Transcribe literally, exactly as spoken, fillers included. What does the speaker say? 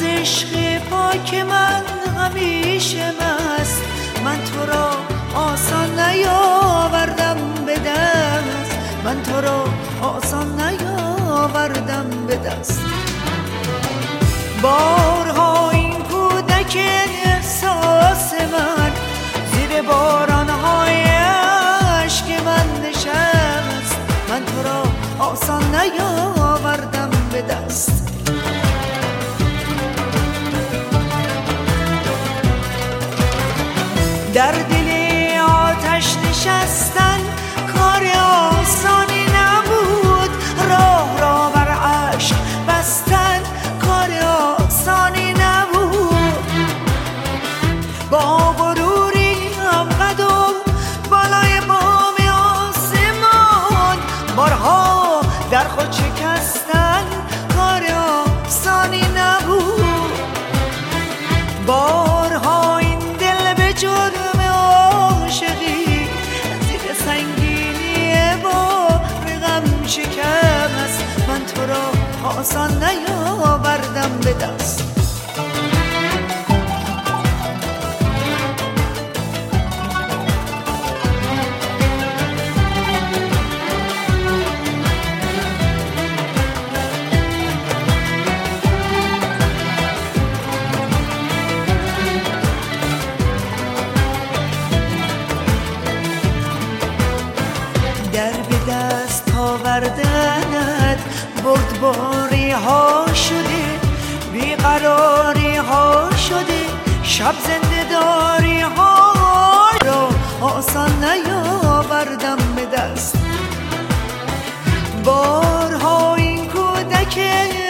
از عشق پاک من همیشه مست. من تو را آسان نیاوردم به دست، من تو را آسان نیاوردم به دست. بارها این کودک احساس من زیر بارانهای عشق من نشست، من تو را آسان نیاوردم به دست. در دل آتش نشستن کار آسانی نبود، راه را بر عشق بستن کار آسانی نبود. با غروری هم قد و بالای بام آسمان، بارها در خود شکستن کار آسانی نبود. بارها این دل به جرم عاشقی زیر سنگینی بار غم شکست، من تو را آسان نیاوردم به دست. در به دست آوردنت بردباری ها شده، بیقراری ها شده، شب زنده داری ها را آسان نیاوردم به دست. بارها این کودک